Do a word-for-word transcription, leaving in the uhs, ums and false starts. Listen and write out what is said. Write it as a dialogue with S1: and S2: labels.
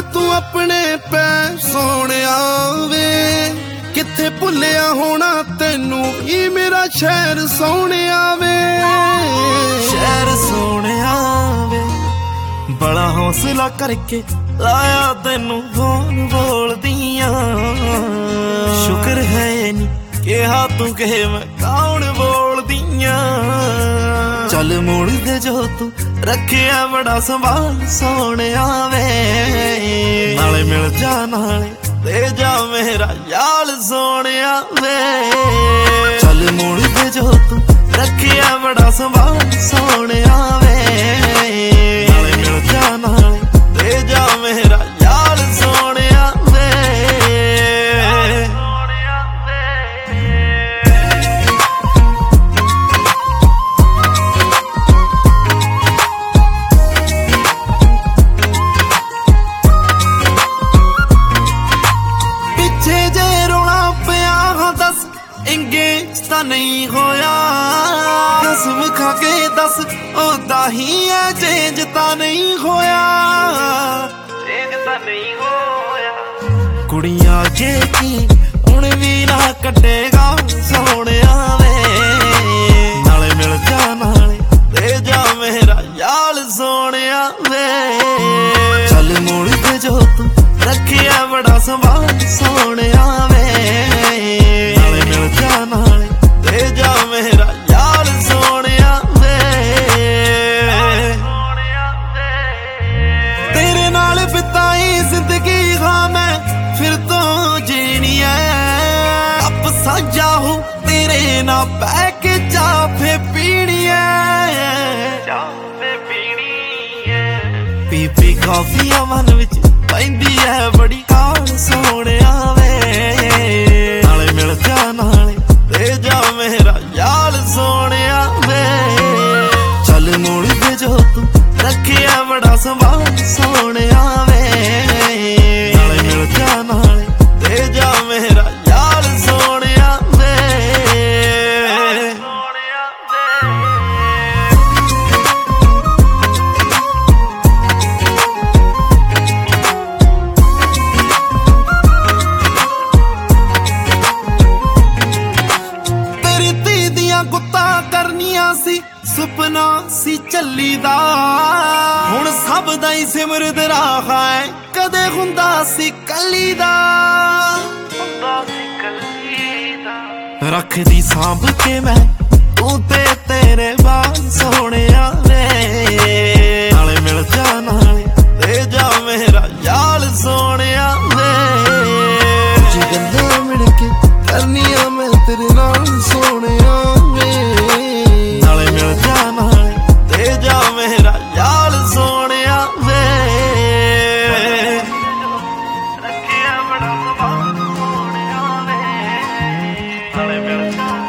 S1: तू अपने पै सोनिया वे किथे भुलिया होना तेनू ही मेरा शहर सोनिया वे।
S2: शहर सोनिया वे बड़ा हौसला करके लाया तेनू फोन बोल दिया। शुक्र है नी कहा तू कहे मैं कौन बोल दिया। चल मुड़ दे जो तू रखिया बड़ा संभाल सोनिया वे। नाले मिल जा नाले ले जा मेरा याल सोनिया वे। चल मुड़ दे जो तू रखिया बड़ा संभाल सोनिया वे। नाले मिल जा नाले ले जा मेरा याल सोनिया वे। इंगेज तां नहीं होया कसम खा के दस ओदा ही है चेंज तां नहीं होया। चेंज तां नहीं होया कुड़ियां जे की हुण भी ना कटेगा सोनिया वे। नाले मिल जा नाले ले जा मेरा याल सोनिया वे। चल मुड़ दे जो तू रखिया बड़ा संभाल सोनिया वे। नाले ले जा मेरा यार सोनिया वे। तेरे नाल बिताई जिंदगी हाँ मैं फिर तो जीनी है। अब साझा हूँ तेरे ना बैक चाफे पीनी है। चाफे पीनी है पी पी कॉफी मन विच पैंदी है बड़ी काल सोनिया वे। नाले मिल जा नाले ले जा मेरा याल सोनिया वे। चल मुड़ दे जो तू रखिया बड़ा संभाल सोनिया वे। नाले मिल जा नाले ले जा मेरा याल सोनिया वे। गुत्ता करनिया सी सुपना सी चली दा हुण सब दा ही सिमरद रहा है कदे हुंदा सी कली दा। रख दी सांभ के मैं तू ते तेरे बाल सोनिया वे। नाले मिल जा नाले ले जा मेरा याल सोनिया वे। कुछ गल्लां मिल के करनिया मैं तेरे नाल सोनिया वे। नाले मिल जा नाले ले जा मेरा याल सोनिया वे। रखिया बड़ा संभाल सोनिया वे। नाले मिल जा